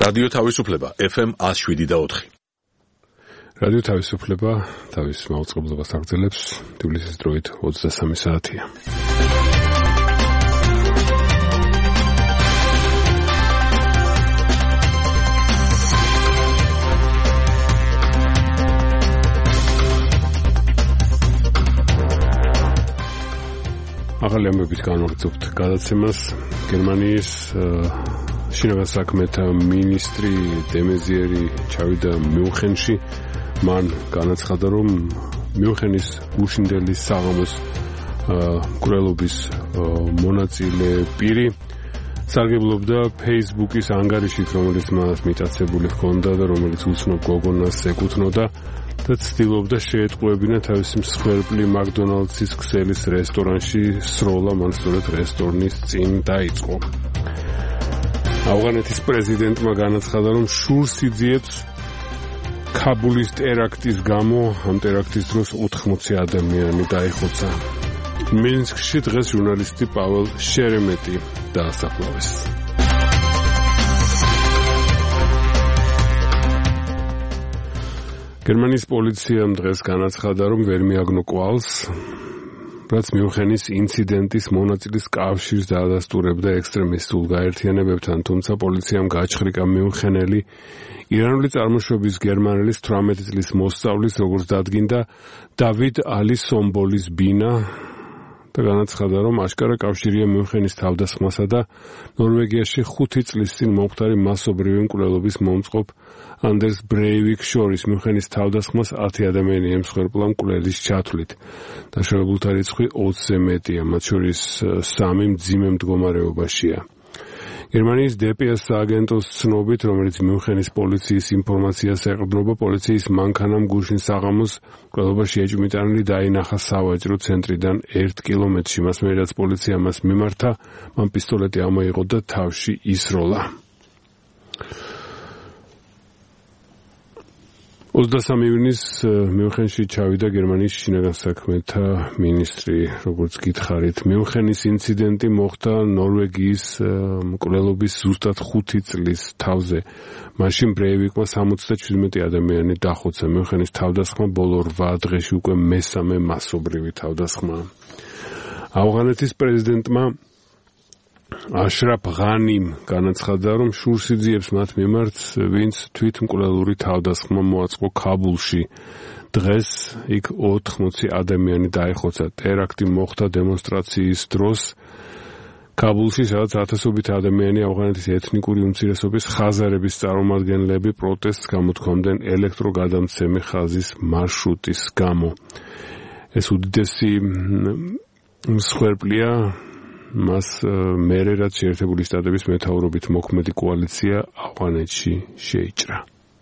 რადიო თავისუფლება FM 107.4. რადიო თავისუფლება თავის მაუწყებლობას აგრძელებს. თბილისის დროით 23 საათია. ახალი ამბებით განვაგრძობთ გადაცემას. გერმანიის შინაგან საქმეთა მინისტრი დემეზიერი ჩავიდა მიუნხენში. მან განაცხადა, რომ მიუნხენის გუშინდელი საღამოს მკვლელობის მონაწილე პირი სარგებლობდა Facebook-ის ანგარიშით, რომელიც მას მიტაცებული ჰქონდა და რომელიც უცნობ გოგონას ეკუთვნოდა და ცდილობდა შეეტყუებინა თავისი მსხვერპლი მაკდონალდსის ქსელის რესტორანში სროლა. მან სწორედ რესტორნის წინ დაიწყო. ავღანეთის პრეზიდენტმა განაცხადა, რომ შურს იძიებს ქაბულის ტერაქტის გამო. ამ ტერაქტის დროს 80 ადამიანი დაიხოცა. მინსკში დღეს ჟურნალისტი პაველ შერემეტი დაასაფლავეს. გერმანიის პოლიციამ დღეს განაცხადა, რომ ვერ მიაგნო კვალს, რაც მიუნხენის ინციდენტის მონაწილის კავშირს დაადასტურებდა ექსტრემისტულ გაერთიანებებთან, თუმცა პოლიციამ გაჩხრიკა მიუნხენელი ირანული წარმოშობის გერმანელის 18 წლის მოსწავლის, როგორც დადგინდა, დავიდ ალი სომბოლის ბინა და განაცხადა, რომ აშკარა კავშირია მიუნხენის თავდასხმასა და ნორვეგიაში 5 წლის წინ მომხდარი მასობრივი მკვლელობის მომწყობ ანდერს ბრეივიკს შორის. მიუნხენის თავდასხმას 10 ადამიანი ემსხვერპლა მკვლელის ჩათვლით. დაშავებულთა რიცხვი 20-ზე მეტია, მათ შორის 3 მძიმე მდგომარეობაშია. გერმანიის ДПС სააგენტოს ცნობით, რომელიც მიუნხენის პოლიციის ინფორმაციას ეყრდნობა, პოლიციის მანქანამ გუშინ საღამოს მკვლელობაში ეჭვმიტანილი დაინახა სავაჭრო ცენტრიდან 1 კილომეტრში. მას მერე რაც პოლიცია მას მიმართა, მან პისტოლეტი ამოიღო და თავში ისროლა. 23 ივნის მიუნხენში ჩავიდა გერმანიის შინაგან საქმეთა მინისტრი. როგორც გითხარით, მიუნხენის ინციდენტი მოხდა ნორვეგიის მკვლელობის ზუსტად 5 წლის თავზე. მაშინ ბრეივიკმა 77 ადამიანი დახოცა. მიუნხენის თავდასხმა ბოლო 8 დღეში უკვე მესამე მასობრივი თავდასხმაა. ავღანეთის პრეზიდენტმა აშრაფ ღანიმ განაცხადა, რომ შურს იძიებს მათ მიმართ, ვინც თვითმკვლელური თავდასხმა მოაწყო ქაბულში. დღეს იქ 80 ადამიანი დაიხოცა. ტერაქტი მოხდა დემონსტრაციის დროს ქაბულში, სადაც ათასობით ადამიანი ავღანეთის ეთნიკური უმცირესობის ხაზარების წარმომადგენლები პროტესტს გამოთქვამდნენ ელექტროგადამცემი ხაზის მარშრუტის გამო. ეს უდიდესი მსხვერპლია მას მერე რაც შეერთებული შტატების მეთაურობით მოქმედი კოალიცია ავღანეთში შეიჭრა.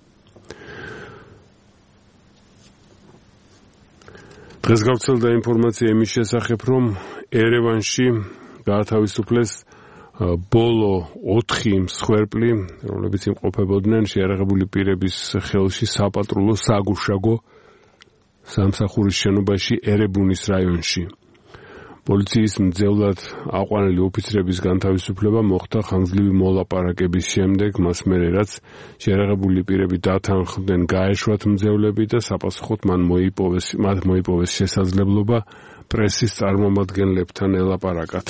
დღეს გავრცელდა ინფორმაცია იმის შესახებ, რომ ერევანში გაათავისუფლეს ბოლო 4 მსხვერპლი, რომლებიც იმყოფებოდნენ შეიარაღებული პირების ხელში საპატრულო საგუშაგო სამსახურის შენობაში ერებუნის რაიონში. პოლიციის მძევლად აყვანილი ოფიცრების განთავისუფლება მოხდა ხანგრძლივი მოლაპარაკების შემდეგ, მას მერე რაც შეიარაღებული პირები დათანხმდნენ გაეშვათ მძევლები და საპასუხოდ მათ მოიპოვეს შესაძლებლობა პრესის წარმომადგენლებთან ელაპარაკათ.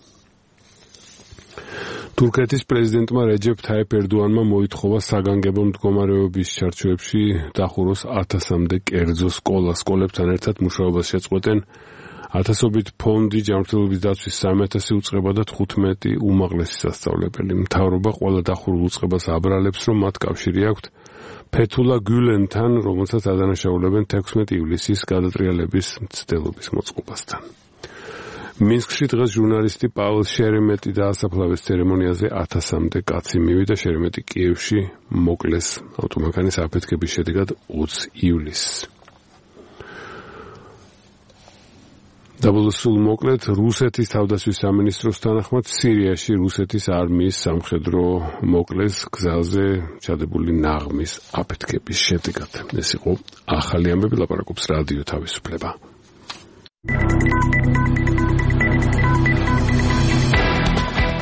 თურქეთის პრეზიდენტმა რეჯეფ თაიფ ერდოანმა მოითხოვა საგანგებო მდგომარეობის ჩარჩოებში დახუროს 1000-მდე კერძო სკოლა. სკოლებთან ერთად მუშაობას შეწყვეტენ ათასობით ფონდი, ჯანმრთელობის დაცვის 3000 უწყება და 15 უმაღლესი სასწავლებელი. მთავრობა ყველა დახურულ უწყებას აბრალებს, რომ მათ კავშირი აქვთ ფეთულა გულენთან, რომელსაც ადანაშაულებენ 16 ივლისის გადატრიალების მცდელობის მოწყობასთან. მინსკში დღეს ჟურნალისტი პაველ შერემეტი დაასაფლავეს. ცერემონიაზე 1000-მდე კაცი მივიდა. შერემეტი კიევში მოკლეს ავტომანქანის აფეთქების შედეგად 20 ივლისს. დაბოლოსულ მოკლედ რუსეთის თავდაცვის სამინისტროს თანახმად სირიაში რუსეთის არმიის სამხედრო მოკლეს გზაზე ჩადებული ნაღმის აფეთქების შედეგად. ეს იყო ახალი ამბები, ლაპარაკობს რადიო თავისუფლება.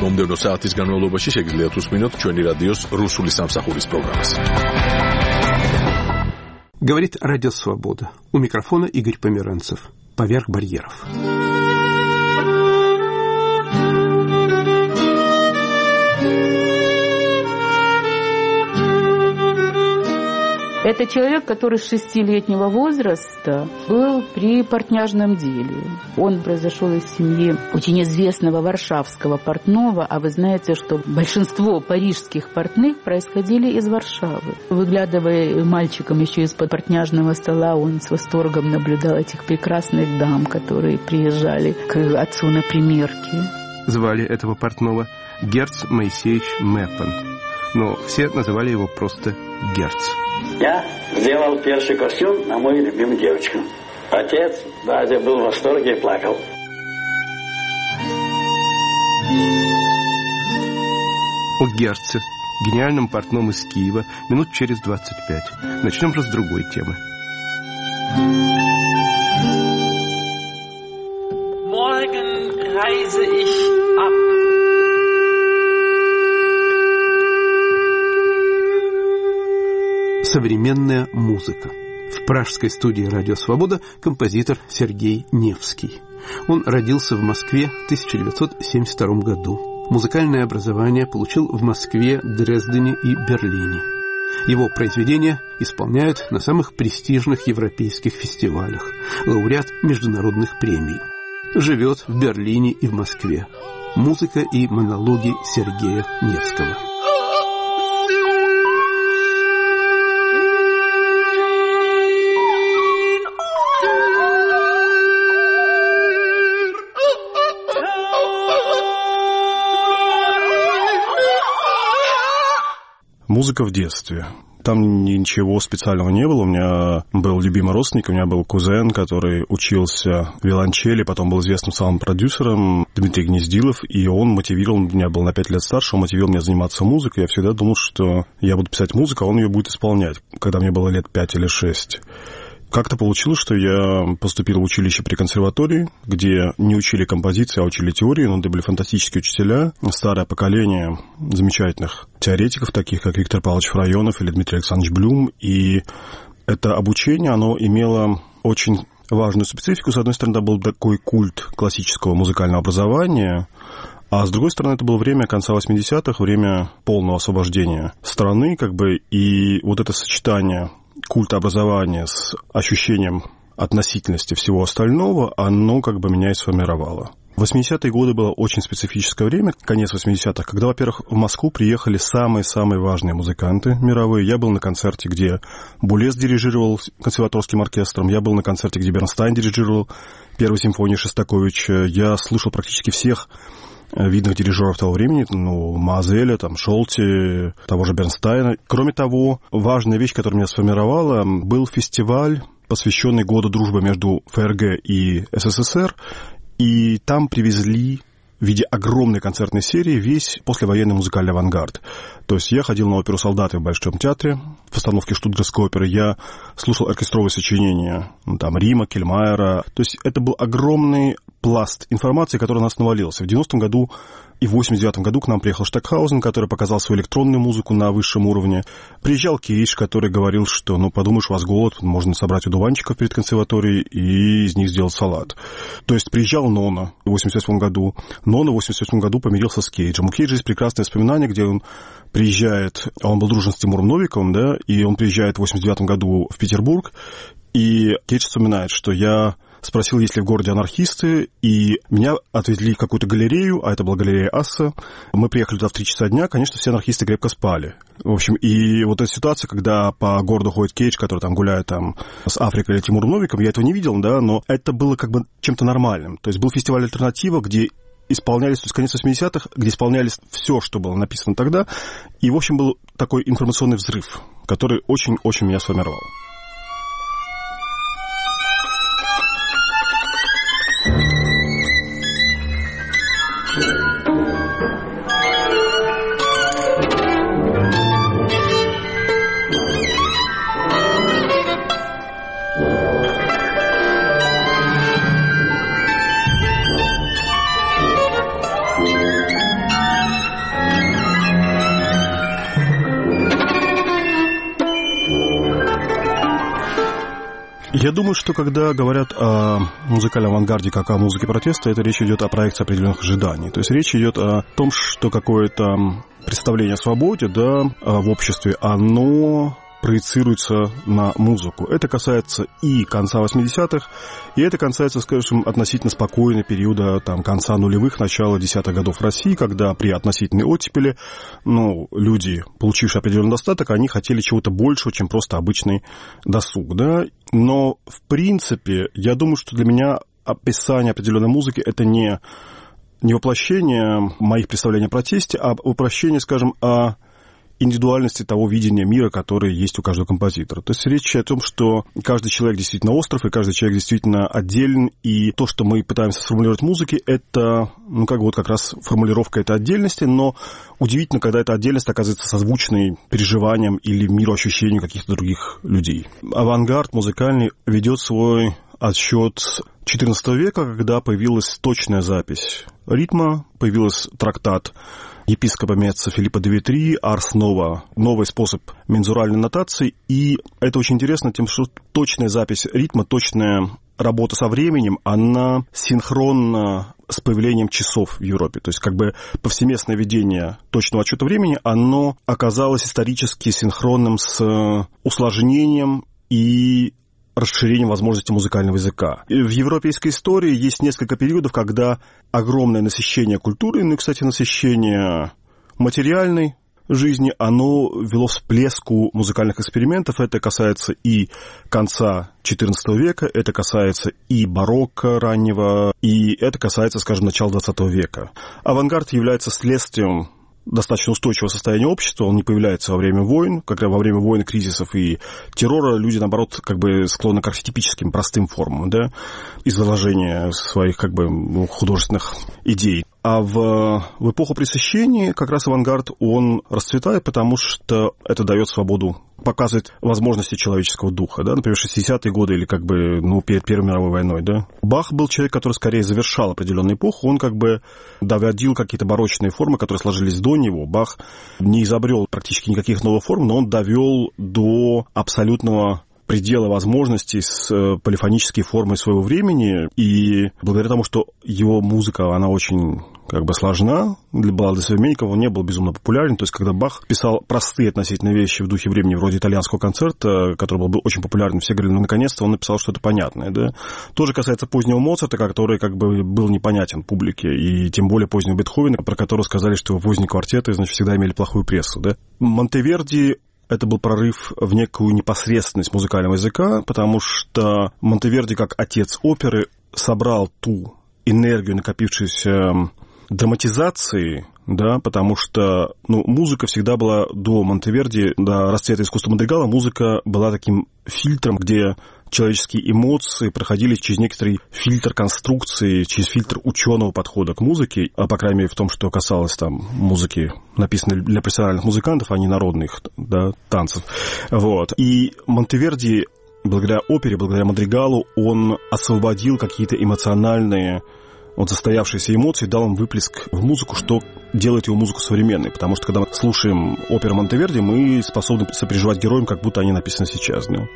მომდევნო საათის განმავლობაში შეგიძლიათ უსმინოთ ჩვენი რადიოს რუსული სამსახურის პროგრამას. Говорит Радио Свобода. У микрофона Игорь Померанцев. Поверх барьеров. Это человек, который с 6-летнего возраста был при портняжном деле. Он произошел из семьи очень известного варшавского портного, а вы знаете, что большинство парижских портных происходили из Варшавы. Выглядывая мальчиком еще из-под портняжного стола, он с восторгом наблюдал этих прекрасных дам, которые приезжали к отцу на примерки. Звали этого портного Герц Моисеевич Меппен, но все называли его просто Герц. Я сделал первый костюм на мою любимую девочку. Отец, Бадя, был в восторге и плакал. О Герце, гениальном портном из Киева, минут через 25. Начнем же с другой темы. Morgen reise ich ab. Современная музыка. В пражской студии «Радио Свобода» композитор Сергей Невский. Он родился в Москве в 1972 году. Музыкальное образование получил в Москве, Дрездене и Берлине. Его произведения исполняют на самых престижных европейских фестивалях. Лауреат международных премий. Живет в Берлине и в Москве. Музыка и монологи Сергея Невского. Музыка в детстве. Там ничего специального не было. У меня был любимый родственник, у меня был кузен, который учился виолончели, потом был известным самым продюсером, Дмитрий Гнездилов, и он мотивировал, меня был на 5 лет старше, он мотивировал меня заниматься музыкой. Я всегда думал, что я буду писать музыку, а он ее будет исполнять, когда мне было лет 5 или 6. Как-то получилось, что я поступил в училище при консерватории, где не учили композиции, а учили теорию, но это были фантастические учителя, старое поколение замечательных теоретиков, таких как Виктор Павлович Фрайонов или Дмитрий Александрович Блюм, и это обучение, оно имело очень важную специфику. С одной стороны, это был такой культ классического музыкального образования, а с другой стороны, это было время конца 80-х, время полного освобождения страны, и вот это сочетание культа образования с ощущением относительности всего остального, оно меня и сформировало. 80-е годы было очень специфическое время, конец 80-х, когда, во-первых, в Москву приехали самые-самые важные музыканты мировые. Я был на концерте, где Булес дирижировал консерваторским оркестром, я был на концерте, где Бернстайн дирижировал первую симфонию Шостаковича, я слушал практически всех видных дирижеров того времени, Мазеля, Шолти, того же Бернстайна. Кроме того, важная вещь, которая меня сформировала, был фестиваль, посвященный Году дружбы между ФРГ и СССР, и там привезли в виде огромной концертной серии весь послевоенный музыкальный авангард. То есть я ходил на оперу «Солдаты» в Большом театре, в постановке Штутгарской оперы, я слушал оркестровые сочинения, Рима, Кельмайера. То есть это был огромный пласт информации, который на нас навалился. В 90-м году и в 89-м году к нам приехал Штокхаузен, который показал свою электронную музыку на высшем уровне. Приезжал Кейдж, который говорил, что, подумаешь, у вас голод, можно собрать одуванчиков перед консерваторией и из них сделать салат. То есть приезжал Нона в 88-м году. Нона в 88-м году помирился с Кейджем. У Кейджа есть прекрасное воспоминание, где он приезжает, он был дружен с Тимуром Новиковым, и он приезжает в 89-м году в Петербург, и Кейдж вспоминает, что я спросил, есть ли в городе анархисты, и меня отвезли в какую-то галерею, а это была галерея Асса. Мы приехали туда в 3 часа дня, конечно, все анархисты крепко спали. В общем, и вот эта ситуация, когда по городу ходит Кейдж, который гуляет с Африкой или Тимуром Новиковым, я этого не видел, но это было чем-то нормальным. То есть был фестиваль «Альтернатива», где исполнялись, то есть конец 80-х, где исполнялись все, что было написано тогда, и, в общем, был такой информационный взрыв, который очень-очень меня сформировал. Я думаю, что когда говорят о музыкальном авангарде как о музыке протеста, это речь идет о проекции определенных ожиданий. То есть речь идет о том, что какое-то представление о свободе, да, в обществе, оно проецируется на музыку. Это касается и конца 80-х, и это касается, скажем, относительно спокойного периода конца нулевых, начала десятых годов в России, когда при относительной оттепели люди, получившие определенный достаток, они хотели чего-то большего, чем просто обычный досуг. Да? Но, в принципе, я думаю, что для меня описание определенной музыки – это не воплощение моих представлений о протесте, а воплощение, скажем, о индивидуальности того видения мира, которое есть у каждого композитора. То есть речь о том, что каждый человек действительно остров, и каждый человек действительно отделен, и то, что мы пытаемся сформулировать в музыке, это, как раз формулировка этой отдельности, но удивительно, когда эта отдельность оказывается созвучной переживаниям или мироощущению каких-то других людей. Авангард музыкальный ведет свой отсчет XIV века, когда появилась точная запись ритма, появился трактат епископа Меца Филиппа де Витри «Арс Нова», новый способ мензуральной нотации. И это очень интересно тем, что точная запись ритма, точная работа со временем, она синхронна с появлением часов в Европе. То есть повсеместное ведение точного отсчета времени, оно оказалось исторически синхронным с усложнением и расширением возможностей музыкального языка. И в европейской истории есть несколько периодов, когда огромное насыщение культуры, кстати, насыщение материальной жизни, оно вело всплеску музыкальных экспериментов. Это касается и конца XIV века, это касается и барокко раннего, и это касается, скажем, начала XX века. Авангард является следствием достаточно устойчивого состояния общества, он не появляется во время войн, когда во время войн, кризисов и террора люди, наоборот, склонны к архетипическим, простым формам, да, изложения своих, художественных идей. А в эпоху Пресыщения как раз авангард, он расцветает, потому что это дает свободу, показывает возможности человеческого духа, да, например, 60-е годы или перед Первой мировой войной, да. Бах был человек, который скорее завершал определенную эпоху, он доводил какие-то барочные формы, которые сложились до него. Бах не изобрел практически никаких новых форм, но он довел до абсолютного предела возможностей с полифонической формой своего времени, и благодаря тому, что его музыка, она очень сложна, была для современников, он не был безумно популярен. То есть, когда Бах писал простые относительно вещи в духе времени, вроде итальянского концерта, который был очень популярен, все говорили, наконец-то он написал что-то понятное. Да? То же касается позднего Моцарта, который был непонятен публике, и тем более позднего Бетховена, про которого сказали, что его поздние квартеты, всегда имели плохую прессу. Да? Монтеверди — это был прорыв в некую непосредственность музыкального языка, потому что Монтеверди, как отец оперы, собрал ту энергию, накопившуюся драматизации, да, потому что музыка всегда была до Монтеверди, до расцвета искусства мадригала, музыка была таким фильтром, где человеческие эмоции проходили через некоторый фильтр конструкции, через фильтр ученого подхода к музыке, а по крайней мере в том, что касалось музыки, написанной для профессиональных музыкантов, а не народных, да, танцев. Вот. И Монтеверди, благодаря опере, благодаря мадригалу, он освободил какие-то эмоциональные застоявшиеся эмоции, дал им выплеск в музыку, что делает его музыку современной. Потому что, когда мы слушаем оперу Монтеверди, мы способны сопереживать героям, как будто они написаны сейчас. Да?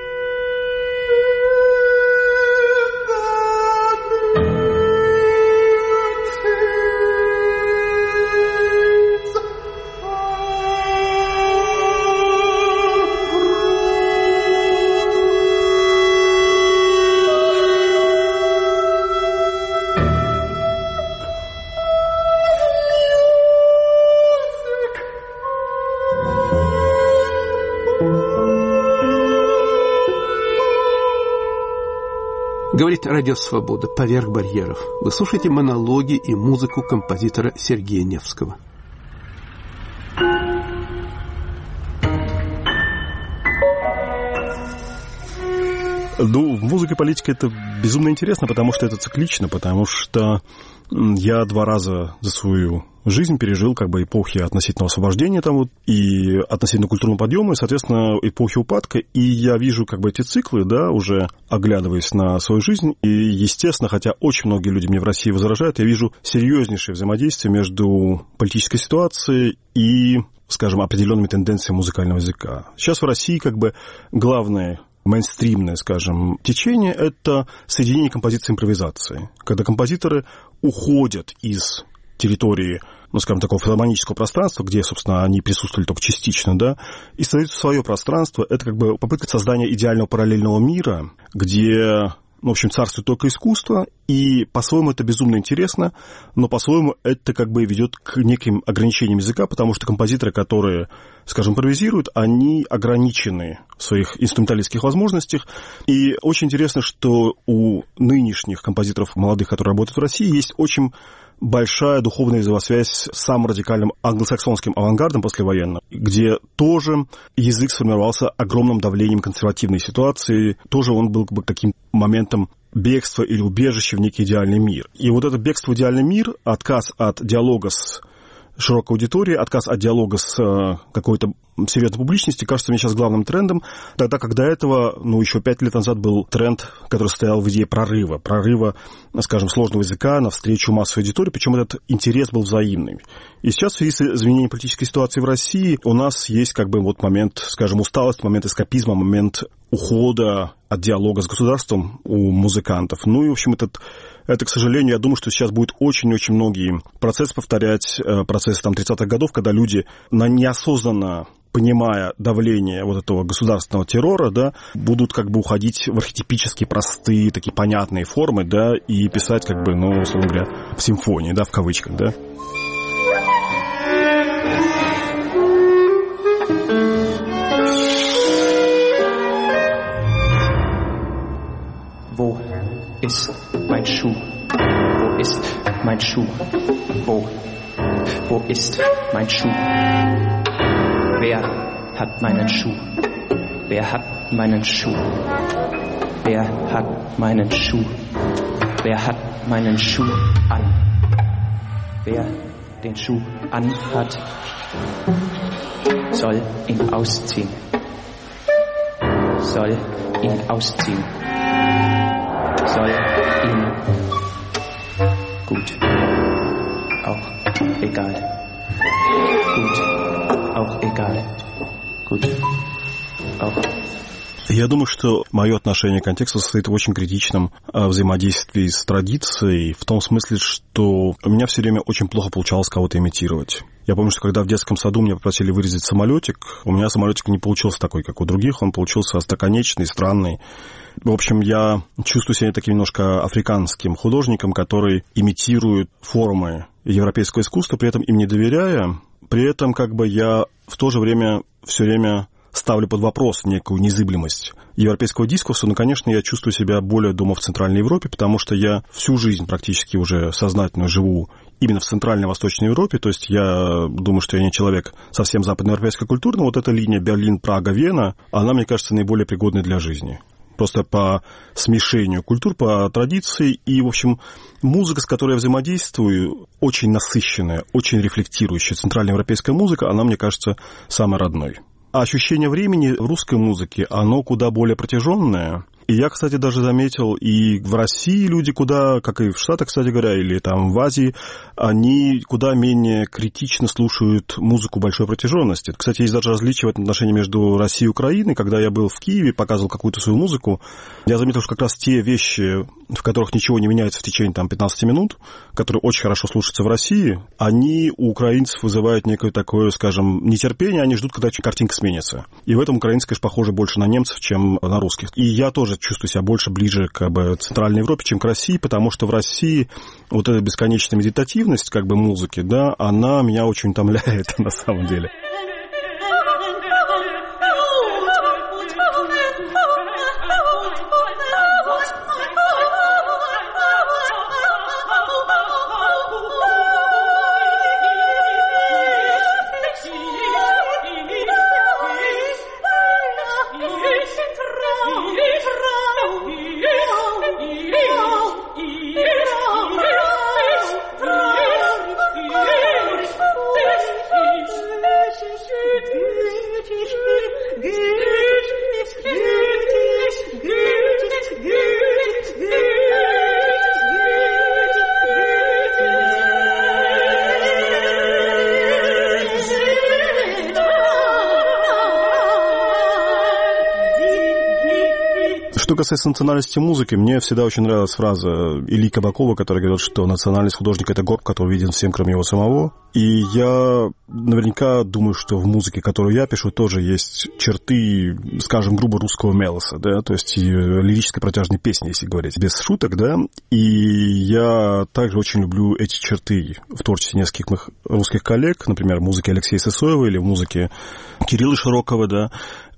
Говорит Радио Свобода, поверх барьеров. Вы слушаете монологи и музыку композитора Сергея Невского. В музыке и политике это безумно интересно, потому что это циклично, потому что я 2 раза за свою жизнь пережил эпохи относительного освобождения и относительно культурного подъема, и, соответственно, эпохи упадка. И я вижу эти циклы, да, уже оглядываясь на свою жизнь. И, естественно, хотя очень многие люди мне в России возражают, я вижу серьезнейшее взаимодействие между политической ситуацией и, скажем, определенными тенденциями музыкального языка. Сейчас в России главный мейнстримное, скажем, течение — это соединение композиции и импровизации. Когда композиторы уходят из территории, ну, скажем, такого филармонического пространства, где, собственно, они присутствовали только частично, да, и создают свое пространство. Это как бы попытка создания идеального параллельного мира, где, в общем, царствует только искусство, и по-своему это безумно интересно, но по-своему это как бы ведет к неким ограничениям языка, потому что композиторы, которые, скажем, импровизируют, они ограничены в своих инструменталистских возможностях. И очень интересно, что у нынешних композиторов молодых, которые работают в России, есть очень большая духовная взаимосвязь с самым радикальным англосаксонским авангардом послевоенным, где тоже язык сформировался огромным давлением консервативной ситуации, тоже он был как бы таким моментом бегства или убежища в некий идеальный мир. И вот это бегство в идеальный мир, отказ от диалога с широкой аудиторией, отказ от диалога с какой-то серьезной публичности, кажется мне сейчас главным трендом, тогда как до этого, еще 5 лет назад был тренд, который стоял в идее прорыва, скажем, сложного языка навстречу массовой аудитории, причем этот интерес был взаимный. И сейчас в связи с изменением политической ситуации в России у нас есть как бы вот момент, скажем, усталости, момент эскапизма, момент ухода от диалога с государством у музыкантов. И, в общем, это, к сожалению, я думаю, что сейчас будет очень-очень многие процессы повторять, процессы 30-х годов, когда люди неосознанно понимая давление вот этого государственного террора, да, будут как бы уходить в архетипические простые, такие понятные формы, да, и писать как бы, условно говоря, в симфонии, да, в кавычках, да. Wo ist mein Schuh? Wo ist mein Schuh? Wo ist mein Schuh? Wer hat meinen Schuh? Wer hat meinen Schuh? Wer hat meinen Schuh? Wer hat meinen Schuh an? Wer den Schuh anhat, soll ihn ausziehen. Soll ihn ausziehen. Soll ihn gut, auch egal. Gut, auch egal. Gut, auch. Я думаю, что мое отношение к контексту состоит в очень критичном взаимодействии с традицией, в том смысле, что у меня все время очень плохо получалось кого-то имитировать. Я помню, что когда в детском саду меня попросили вырезать самолетик, у меня самолетик не получился такой, как у других, он получился остроконечный, странный. В общем, я чувствую себя таким немножко африканским художником, который имитирует формы европейского искусства, при этом им не доверяя. При этом как бы я в то же время все время ставлю под вопрос некую незыблемость европейского дискурса, но, конечно, я чувствую себя более дома в Центральной Европе, потому что я всю жизнь практически уже сознательно живу именно в Центральной и Восточной Европе, то есть я думаю, что я не человек совсем западноевропейской культуры, но вот эта линия Берлин, Прага, Вена, она, мне кажется, наиболее пригодной для жизни. Просто по смешению культур, по традиции. И, в общем, музыка, с которой я взаимодействую, очень насыщенная, очень рефлектирующая центральноевропейская музыка, она, мне кажется, самой родной. А ощущение времени в русской музыке, оно куда более протяженное. И я, кстати, даже заметил, и в России люди куда, как и в Штатах, кстати говоря, или там в Азии, они куда менее критично слушают музыку большой протяженности. Кстати, есть даже различия в этом отношении между Россией и Украиной. Когда я был в Киеве, показывал какую-то свою музыку, я заметил, что как раз те вещи, в которых ничего не меняется в течение 15 минут, которые очень хорошо слушаются в России, они у украинцев вызывают некое такое, скажем, нетерпение, они ждут, когда картинка сменится. И в этом украинцы, конечно, похожи больше на немцев, чем на русских. И я тоже чувствую себя больше ближе к Центральной Европе, чем к России, потому что в России вот эта бесконечная медитативность как бы музыки, да, она меня очень утомляет на самом деле. касается национальности музыки, мне всегда очень нравилась фраза Ильи Кабакова, которая говорит, что национальность художника — это горб, который виден всем, кроме его самого. И я наверняка думаю, что в музыке, которую я пишу, тоже есть черты, скажем, грубо русского мелоса, да, то есть лирической протяжной песни, если говорить, без шуток, да. И я также очень люблю эти черты в творчестве нескольких моих русских коллег, например, в музыке Алексея Сысоева или в музыке Кирилла Широкова, да.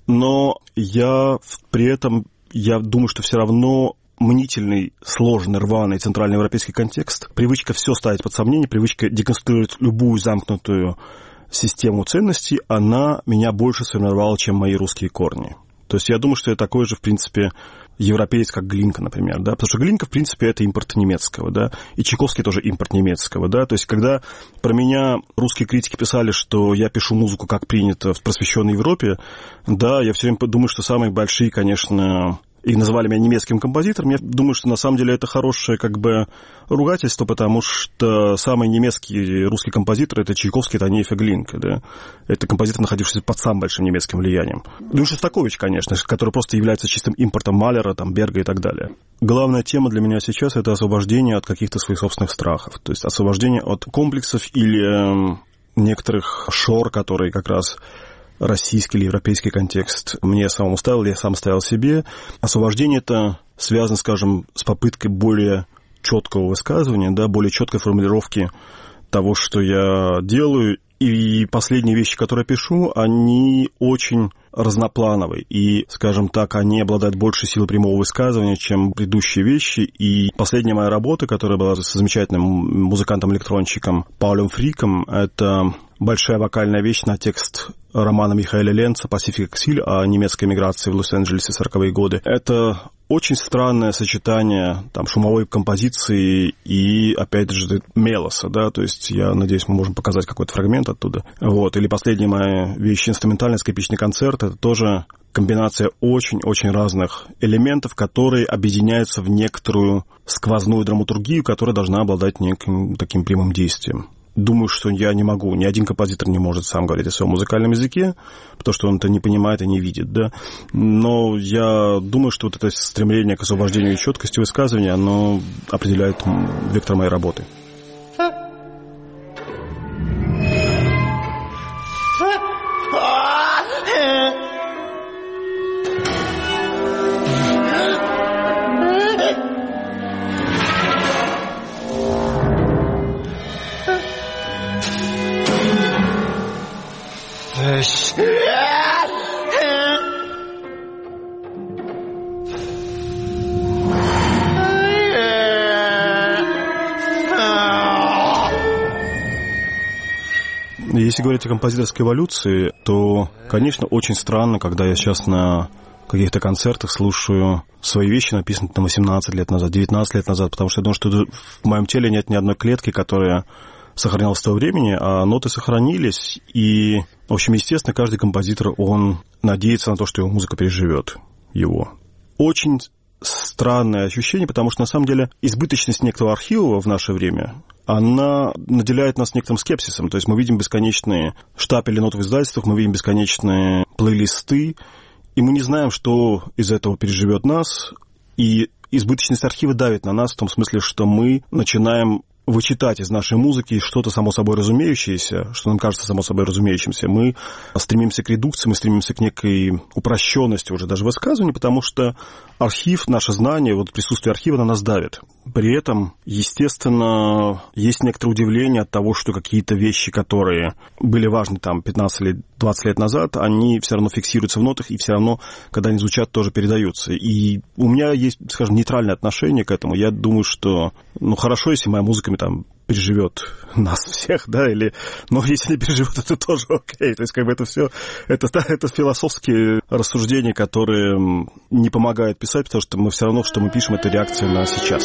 Но я при этом, я думаю, что все равно мнительный, сложный, рваный центральноевропейский контекст, привычка все ставить под сомнение, привычка деконструировать любую замкнутую систему ценностей, она меня больше сформировала, чем мои русские корни. То есть я думаю, что я такой же, в принципе, европеец, как Глинка, например, да, потому что Глинка, в принципе, это импорт немецкого, да, и Чайковский тоже импорт немецкого, да, то есть когда про меня русские критики писали, что я пишу музыку, как принято в просвещенной Европе, да, я все время думаю, что самые большие, конечно, и называли меня немецким композитором, я думаю, что на самом деле это хорошее как бы ругательство, потому что самый немецкий русский композитор — это Чайковский, Танеев и Глинка, да. Это композитор, находившийся под самым большим немецким влиянием. Ну и Шостакович, конечно, который просто является чистым импортом Малера, там, Берга и так далее. Главная тема для меня сейчас — это освобождение от каких-то своих собственных страхов, то есть освобождение от комплексов или некоторых шор, которые как раз российский или европейский контекст мне самому ставил, я сам ставил себе. Освобождение это связано, скажем, с попыткой более четкого высказывания, да, более четкой формулировки того, что я делаю. И последние вещи, которые я пишу, они очень разноплановые. И, скажем так, они обладают большей силой прямого высказывания, чем предыдущие вещи. И последняя моя работа, которая была с замечательным музыкантом-электронщиком Паулем Фриком, это большая вокальная вещь на текст романа Михаэля Ленца «Pacific Exile» о немецкой миграции в Лос-Анджелесе в 40-е годы. Это очень странное сочетание там, шумовой композиции и, опять же, мелоса, да, то есть я надеюсь, мы можем показать какой-то фрагмент оттуда. Вот. Или последняя моя вещь, инструментальный скрипичный концерт, это тоже комбинация очень-очень разных элементов, которые объединяются в некоторую сквозную драматургию, которая должна обладать неким таким прямым действием. Думаю, что я не могу, ни один композитор не может сам говорить о своем музыкальном языке, потому что он это не понимает и не видит, да. Но я думаю, что вот это стремление к освобождению и четкости высказывания, оно определяет вектор моей работы. Если говорить о композиторской эволюции, то, конечно, очень странно, когда я сейчас на каких-то концертах слушаю свои вещи, написанные там 18 лет назад, 19 лет назад, потому что я думаю, что в моем теле нет ни одной клетки, которая сохранялась с того времени, а ноты сохранились, и, в общем, естественно, каждый композитор, он надеется на то, что его музыка переживет его. Очень странное ощущение, потому что, на самом деле, избыточность некоторого архива в наше время, она наделяет нас некоторым скепсисом. То есть мы видим бесконечные штапели нот в издательствах, мы видим бесконечные плейлисты, и мы не знаем, что из этого переживет нас, и избыточность архива давит на нас в том смысле, что мы начинаем вычитать из нашей музыки что-то само собой разумеющееся, что нам кажется само собой разумеющимся. Мы стремимся к редукции, мы стремимся к некой упрощенности уже даже высказывания, потому что архив, наше знание, вот присутствие архива на нас давит. При этом, естественно, есть некоторое удивление от того, что какие-то вещи, которые были важны там 15 или 20 лет назад, они все равно фиксируются в нотах и все равно, когда они звучат, тоже передаются. И у меня есть, скажем, нейтральное отношение к этому. Я думаю, что хорошо, если моя музыка там переживет нас всех, да, или, но если не переживет, это тоже окей. То есть, как бы это все, это философские рассуждения, которые не помогают писать, потому что мы все равно, что мы пишем, это реакция на сейчас.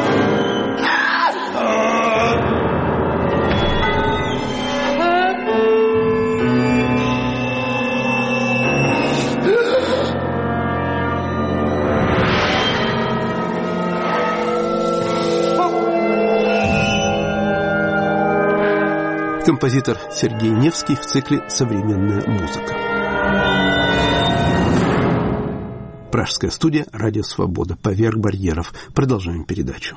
Композитор Сергей Невский в цикле «Современная музыка». Пражская студия «Радио Свобода». «Поверх барьеров». Продолжаем передачу.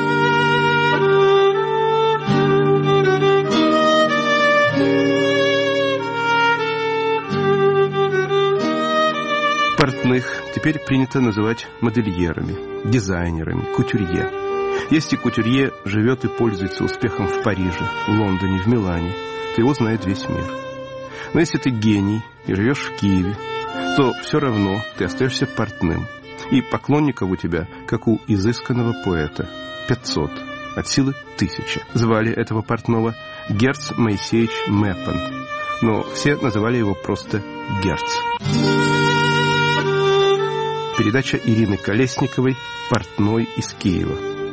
Портных теперь принято называть модельерами, дизайнерами, кутюрье. Если кутюрье живет и пользуется успехом в Париже, в Лондоне, в Милане, то его знает весь мир. Но если ты гений и живешь в Киеве, то все равно ты остаешься портным. И поклонников у тебя, как у изысканного поэта, 500, от силы 1000. Звали этого портного Герц Моисеевич Мэппен, но все называли его просто Герц. Передача Ирины Колесниковой «Портной из Киева».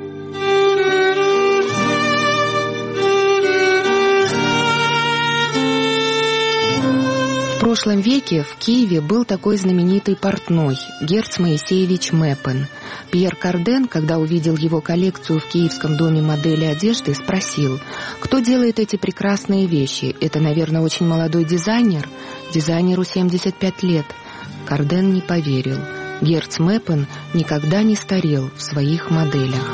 В прошлом веке в Киеве был такой знаменитый портной Герц Моисеевич Мэппен. Пьер Карден, когда увидел его коллекцию в Киевском доме модели одежды, спросил: кто делает эти прекрасные вещи? Это, наверное, очень молодой дизайнер. Дизайнеру 75 лет. Карден не поверил. Герц Мэппен никогда не старел в своих моделях.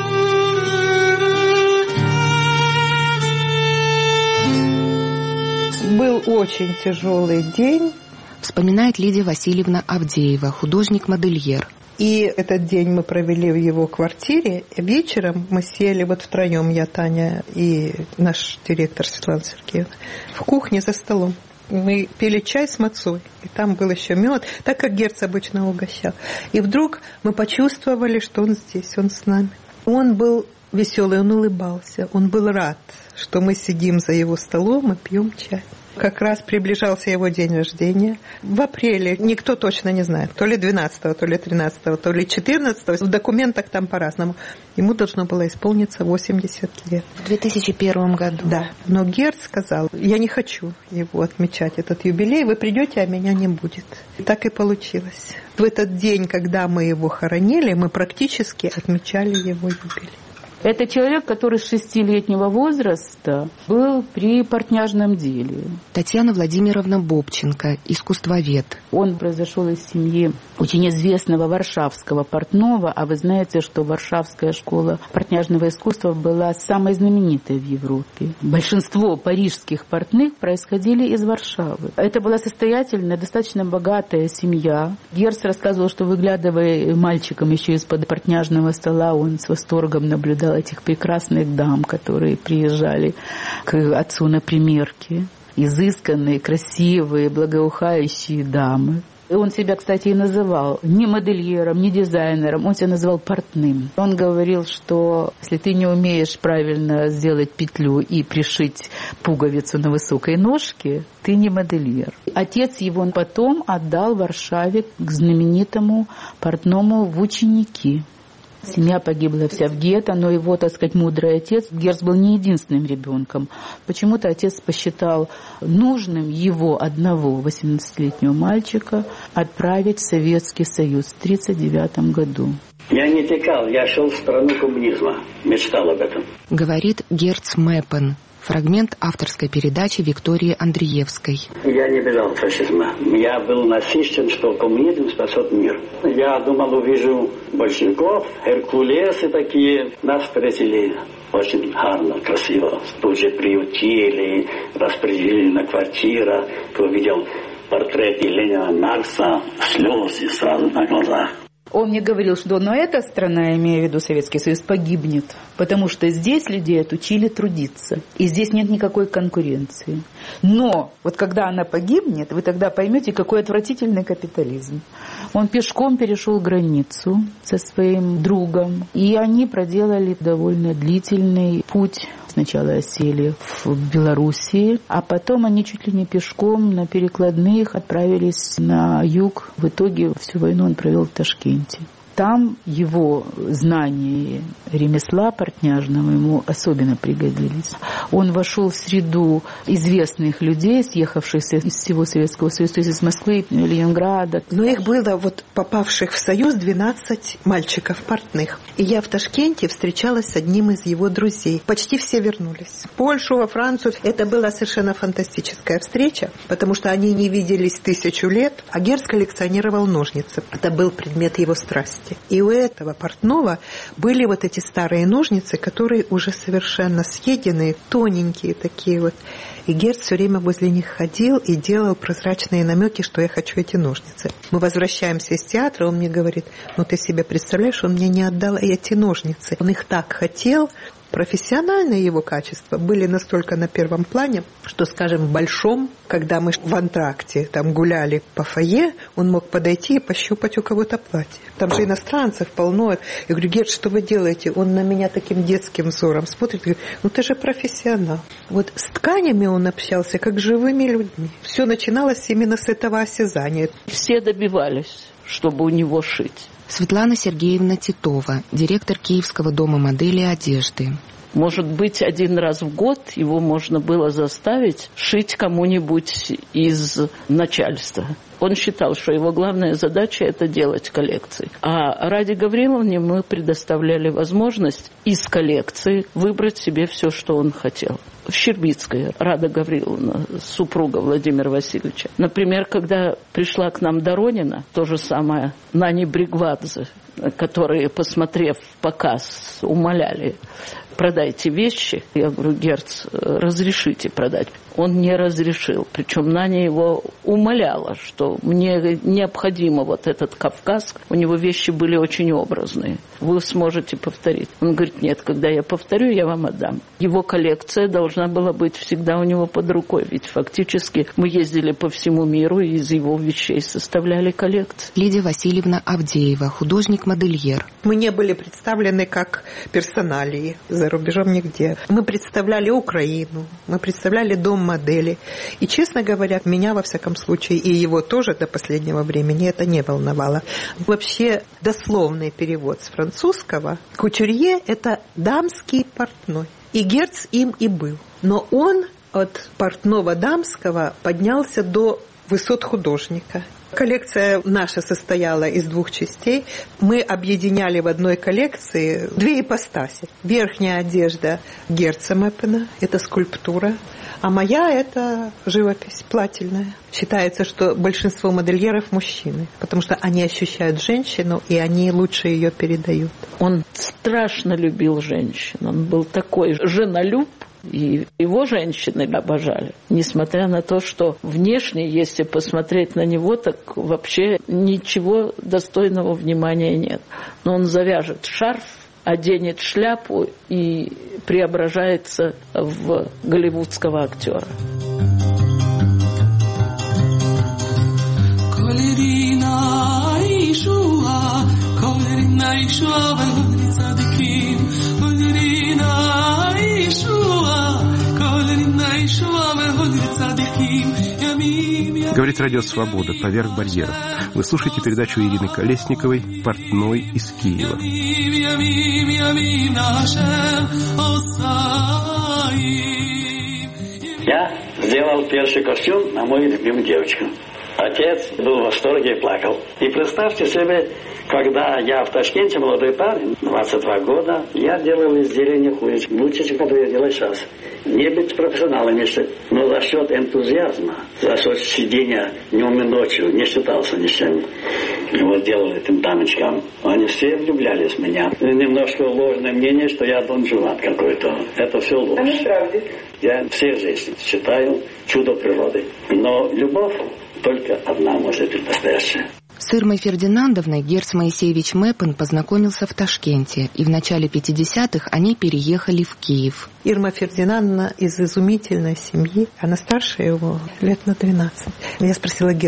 Был очень тяжелый день, вспоминает Лидия Васильевна Авдеева, художник-модельер. И этот день мы провели в его квартире. Вечером мы сели вот втроем, я, Таня и наш директор Светлана Сергеевна, в кухне за столом. Мы пили чай с мацой, и там был еще мед, так как Герц обычно угощал. И вдруг мы почувствовали, что он здесь, он с нами. Он был веселый, он улыбался, он был рад, что мы сидим за его столом и пьем чай. Как раз приближался его день рождения. В апреле, никто точно не знает, то ли 12-го, то ли 13-го, то ли 14-го. В документах там по-разному. Ему должно было исполниться 80 лет. В 2001 году. Да. Но Герц сказал: я не хочу его отмечать, этот юбилей. Вы придете, а меня не будет. И так и получилось. В этот день, когда мы его хоронили, мы практически отмечали его юбилей. Это человек, который с 6-летнего возраста был при портняжном деле. Татьяна Владимировна Бобченко, искусствовед. Он произошел из семьи очень известного варшавского портного, а вы знаете, что Варшавская школа портняжного искусства была самой знаменитой в Европе. Большинство парижских портных происходили из Варшавы. Это была состоятельная, достаточно богатая семья. Герц рассказывал, что, выглядывая мальчиком еще из-под портняжного стола, он с восторгом наблюдал этих прекрасных дам, которые приезжали к отцу на примерки. Изысканные, красивые, благоухающие дамы. И он себя, кстати, и называл не модельером, не дизайнером, он себя называл портным. Он говорил, что если ты не умеешь правильно сделать петлю и пришить пуговицу на высокой ножке, ты не модельер. Отец его потом отдал Варшаве к знаменитому портному в ученики. Семья погибла вся в гетто, но его, так сказать, мудрый отец, Герц был не единственным ребенком. Почему-то отец посчитал нужным его одного 18-летнего мальчика отправить в Советский Союз в 1939 году. Я не текал, я шел в страну коммунизма, мечтал об этом. Говорит Герц Мэппен. Фрагмент авторской передачи Виктории Андреевской. Я не бежал от фашизма. Я был насыщен, что коммунизм спасет мир. Я думал, увижу большевиков, Геркулесы такие. Нас встретили очень гарно, красиво. Тут же приютили, распределили на квартиру. Увидел портреты Ленина, Маркса, слезы сразу на глазах. Он мне говорил, что эта страна, имея в виду Советский Союз, погибнет, потому что здесь людей отучили трудиться, и здесь нет никакой конкуренции. Но вот когда она погибнет, вы тогда поймете, какой отвратительный капитализм. Он пешком перешел границу со своим другом, и они проделали довольно длительный путь. Сначала осели в Белоруссии, а потом они чуть ли не пешком на перекладных отправились на юг. В итоге всю войну он провел в Ташкенте. Там его знания ремесла портняжного ему особенно пригодились. Он вошел в среду известных людей, съехавшихся из всего Советского Союза, то есть из Москвы, Ленинграда. Но их было, попавших в Союз, 12 мальчиков портных. И я в Ташкенте встречалась с одним из его друзей. Почти все вернулись. В Польшу, во Францию. Это была совершенно фантастическая встреча, потому что они не виделись 1000 лет, а Герц коллекционировал ножницы. Это был предмет его страсти. И у этого портного были эти старые ножницы, которые уже совершенно съеденные, тоненькие такие . И Герц все время возле них ходил и делал прозрачные намеки, что я хочу эти ножницы. Мы возвращаемся из театра, он мне говорит: ты себе представляешь, он мне не отдал эти ножницы. Он их так хотел. Профессиональные его качества были настолько на первом плане, что, скажем, в Большом, когда мы в антракте там гуляли по фойе, он мог подойти и пощупать у кого-то платье. Там же иностранцев полно. Я говорю: Герц, что вы делаете? Он на меня таким детским взором смотрит и говорит: ты же профессионал. С тканями он общался, как с живыми людьми. Все начиналось именно с этого осязания. Все добивались, чтобы у него шить. Светлана Сергеевна Титова, директор Киевского дома модели одежды. Может быть, 1 раз в год его можно было заставить шить кому-нибудь из начальства. Он считал, что его главная задача – это делать коллекции. А Раде Гавриловне мы предоставляли возможность из коллекции выбрать себе все, что он хотел. Щербицкая Рада Гавриловна, супруга Владимира Васильевича. Например, когда пришла к нам Доронина, то же самое Нани Бригвадзе, которые, посмотрев показ, умоляли: продайте вещи. Я говорю: Герц, разрешите продать. Он не разрешил. Причем Наня его умоляла, что мне необходимо этот Кавказ. У него вещи были очень образные. Вы сможете повторить. Он говорит: нет, когда я повторю, я вам отдам. Его коллекция должна была быть всегда у него под рукой. Ведь фактически мы ездили по всему миру и из его вещей составляли коллекции. Лидия Васильевна Авдеева, художник-модельер. Мы не были представлены как персоналии за рубежом нигде. Мы представляли Украину, мы представляли дом модели. И, честно говоря, меня, во всяком случае, и его тоже до последнего времени это не волновало. Вообще, дословный перевод с французского: кутюрье – это дамский портной. И Герц им и был. Но он от портного дамского поднялся до высот художника. Коллекция наша состояла из 2 частей. Мы объединяли в одной коллекции 2 ипостаси. Верхняя одежда Герца Меппена – это скульптура, а моя – это живопись плательная. Считается, что большинство модельеров – мужчины, потому что они ощущают женщину, и они лучше ее передают. Он страшно любил женщин. Он был такой женолюб. И его женщины обожали. Несмотря на то, что внешне, если посмотреть на него, так вообще ничего достойного внимания нет. Но он завяжет шарф, оденет шляпу и преображается в голливудского актера. Говорит Радио Свобода, поверх барьеров. Вы слушаете передачу Ирины Колесниковой «Портной из Киева». Я сделал первый костюм на мою любимую девочку. Отец был в восторге и плакал. И представьте себе, когда я в Ташкенте, молодой парень, 22 года, я делал изделия не хуже, лучше, чем когда я делаю сейчас. Не быть профессионалом еще, но за счет энтузиазма, за счет сидения днем и ночью, не считался ни с чем. Делал этим дамочкам. Они все влюблялись в меня. Немножко ложное мнение, что я Дон Жуан какой-то. Это все ложь. А не правда? Я всю жизнь считаю чудо природы. Но любовь только одна может быть настоящая. С Ирмой Фердинандовной Герц Моисеевич Меппен познакомился в Ташкенте, и в начале 50-х они переехали в Киев. Ирма Фердинандовна из изумительной семьи. Она старше его лет на 12. Я спросила: Герц,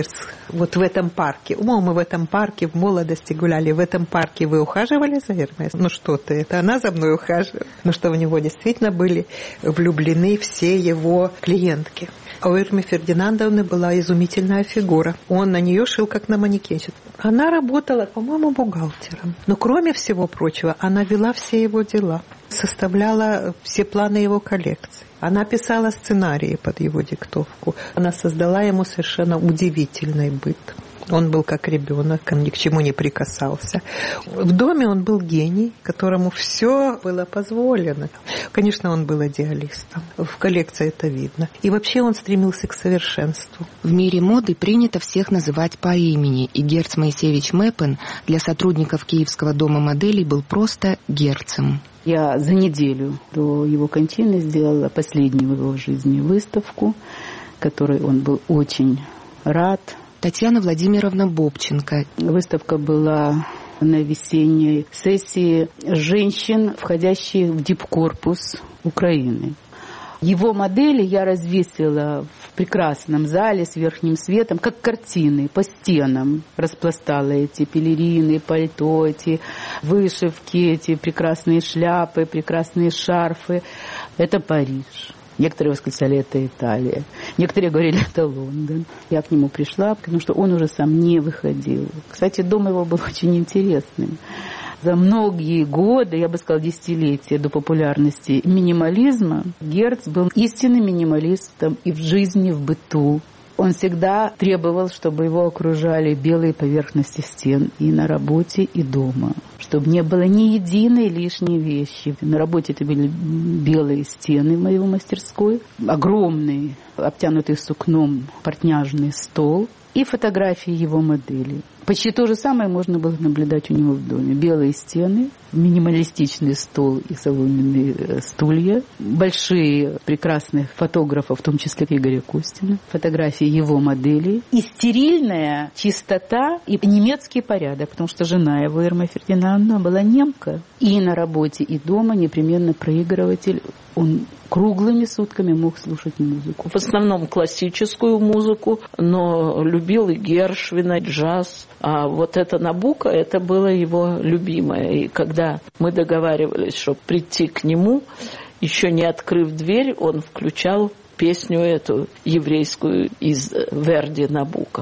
вот в этом парке. Мы в этом парке в молодости гуляли, в этом парке вы ухаживали за Ирмой? Ну что ты, это она за мной ухаживала. Ну что в него действительно были влюблены все его клиентки. А у Ирмы Фердинандовны была изумительная фигура. Он на нее шил, как на манекенщицу. Она работала, по-моему, бухгалтером. Но кроме всего прочего, она вела все его дела, составляла все планы его коллекции. Она писала сценарии под его диктовку. Она создала ему совершенно удивительный быт. Он был как ребенок, он ни к чему не прикасался. В доме он был гений, которому все было позволено. Конечно, он был идеалистом. В коллекции это видно. И вообще он стремился к совершенству. В мире моды принято всех называть по имени, и Герц Моисеевич Мэппен для сотрудников Киевского дома моделей был просто Герцем. Я за неделю до его кончины сделала последнюю в его жизни выставку, которой он был очень рад. Татьяна Владимировна Бобченко. Выставка была на весенней сессии женщин, входящих в дипкорпус Украины. Его модели я развесила в прекрасном зале с верхним светом, как картины, по стенам. Распластала эти пелерины, пальто, эти вышивки, эти прекрасные шляпы, прекрасные шарфы. Это Париж. Некоторые восклицали, это Италия. Некоторые говорили, это Лондон. Я к нему пришла, потому что он уже сам не выходил. Кстати, дом его был очень интересным. За многие годы, я бы сказала, десятилетия до популярности минимализма, Герц был истинным минималистом и в жизни, и в быту. Он всегда требовал, чтобы его окружали белые поверхности стен и на работе, и дома. Чтобы не было ни единой лишней вещи. На работе это были белые стены в моей мастерской, огромный, обтянутый сукном портняжный стол и фотографии его моделей. Почти то же самое можно было наблюдать у него в доме. Белые стены, минималистичный стол и соломенные стулья, большие прекрасных фотографов, в том числе Игоря Костина, фотографии его моделей, и стерильная чистота и немецкий порядок, потому что жена его, Ирма Фердинандовна, была немка. И на работе, и дома непременно проигрыватель. Он круглыми сутками мог слушать музыку. В основном классическую музыку, но любил и Гершвина, джаз. А вот это Набуко, это было его любимое. И когда мы договаривались, чтобы прийти к нему, еще не открыв дверь, он включал песню эту еврейскую из Верди Набуко.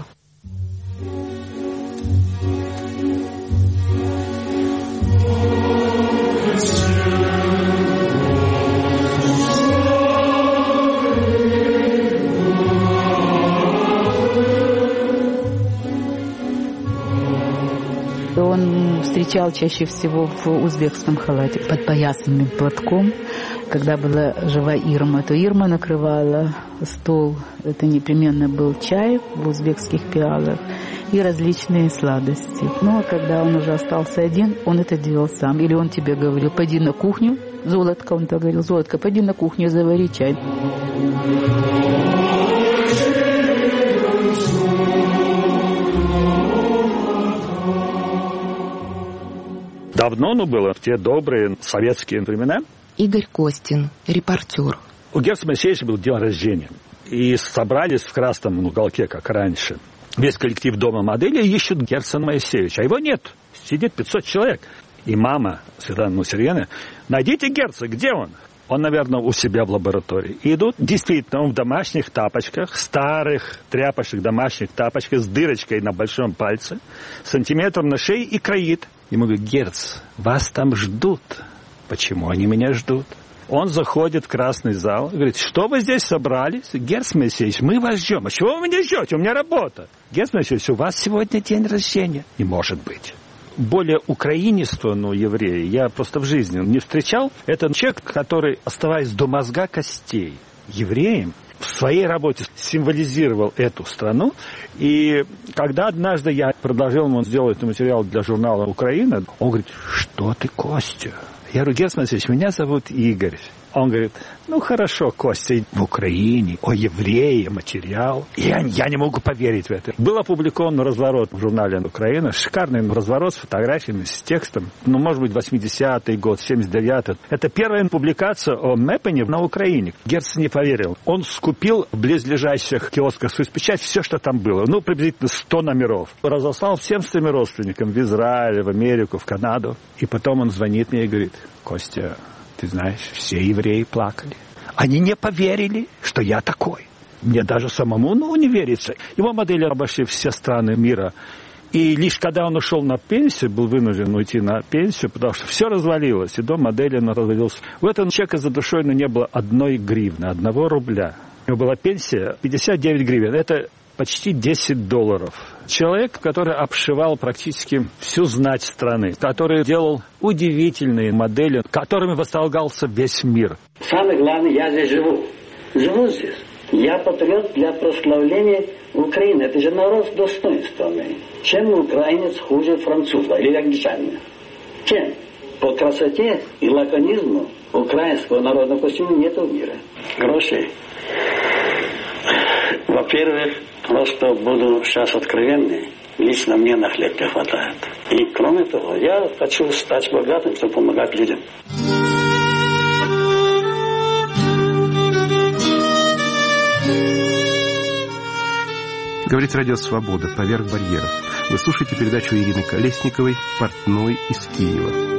Он встречал чаще всего в узбекском халате под поясным платком. Когда была жива Ирма, то Ирма накрывала стол. Это непременно был чай в узбекских пиалах и различные сладости. Но когда он уже остался один, он это делал сам. Или он тебе говорил, пойди на кухню, Золотко, он так говорил, Золотко, пойди на кухню, завари чай. Давно было, в те добрые советские времена. Игорь Костин, репортер. У Герца Моисеевича был день рождения. И собрались в красном уголке, как раньше. Весь коллектив дома модели ищут Герца Моисеевича. А его нет. Сидит 500 человек. И мама Светлана Сергеевна, найдите Герца, где он? Он, наверное, у себя в лаборатории. И идут, действительно, он в домашних тапочках, старых тряпочных домашних тапочках с дырочкой на большом пальце, сантиметром на шее и кроит. Ему говорит, Герц, вас там ждут. Почему они меня ждут? Он заходит в красный зал, говорит, что вы здесь собрались? Герц Моисеевич, мы вас ждем. А чего вы меня ждете? У меня работа. Герц Моисеевич, у вас сегодня день рождения. Не может быть. Более украинистого еврея я просто в жизни не встречал. Это человек, который, оставаясь до мозга костей евреем, в своей работе символизировал эту страну. И когда однажды я предложил ему сделать материал для журнала «Украина», он говорит, что ты, Костя, Я говорю: Герцен Васильевич, меня зовут Игорь. Он говорит: ну хорошо, Костя, в Украине, о евреи, материал. Я не могу поверить в это. Был опубликован разворот в журнале «Украина». Шикарный разворот с фотографиями, с текстом. Ну, может быть, 80-й год, 79-й. Это первая публикация о Меппене на Украине. Герцен не поверил. Он скупил в близлежащих киосках «Союзпечать» все, что там было. Ну, приблизительно 100 номеров. Разослал всем своим родственникам в Израиль, в Америку, в Канаду. И потом он звонит мне и говорит: Костя, ты знаешь, все евреи плакали. Они не поверили, что я такой. Мне даже самому, не верится. Его модели обошли все страны мира. И лишь когда он ушел на пенсию, был вынужден уйти на пенсию, потому что все развалилось, и дом модели развалился. У этого человека за душой не было 1 гривны, 1 рубля. У него была пенсия 59 гривен. Это почти $10. Человек, который обшивал практически всю знать страны, который делал удивительные модели, которыми восторгался весь мир. Самое главное, я здесь живу. Живу здесь. Я патриот для прославления Украины. Это же народ с достоинствами. Чем украинец хуже француза или англичанина? Чем? По красоте и лаконизму украинского народного костюма нет в мире. Гроши. Во-первых, просто буду сейчас откровенный, лично мне на хлеб не хватает. И кроме того, я хочу стать богатым, чтобы помогать людям. Говорит Радио Свобода «Поверх барьеров». Вы слушаете передачу Ирины Колесниковой «Портной из Киева».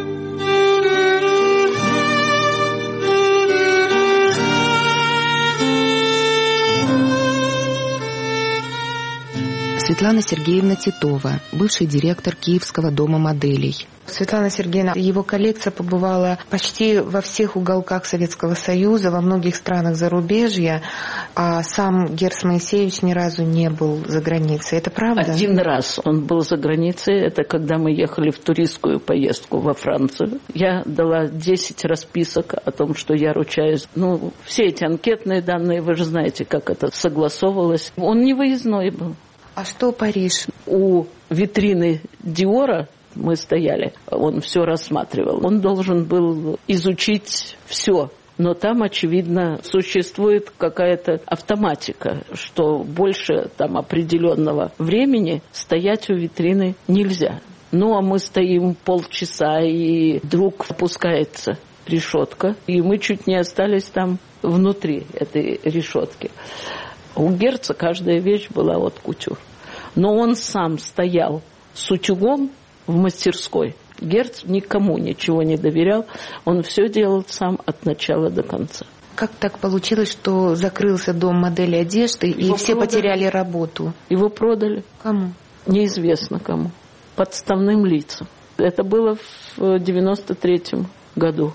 Светлана Сергеевна Титова, бывший директор Киевского дома моделей. Светлана Сергеевна, его коллекция побывала почти во всех уголках Советского Союза, во многих странах зарубежья, а сам Герц Моисеевич ни разу не был за границей. Это правда? 1 раз он был за границей. Это когда мы ехали в туристскую поездку во Францию. Я дала 10 расписок о том, что я ручаюсь. Все эти анкетные данные, вы же знаете, как это согласовывалось. Он не выездной был. А что Париж? У витрины Диора мы стояли, он все рассматривал. Он должен был изучить все. Но там, очевидно, существует какая-то автоматика, что больше там определенного времени стоять у витрины нельзя. А мы стоим полчаса, и вдруг опускается решетка, и мы чуть не остались там внутри этой решетки. У Герца каждая вещь была от кутюр. Но он сам стоял с утюгом в мастерской. Герц никому ничего не доверял. Он все делал сам от начала до конца. Как так получилось, что закрылся дом модели одежды, и все потеряли работу? Его продали. Кому? Неизвестно кому. Подставным лицам. Это было в 93-м году.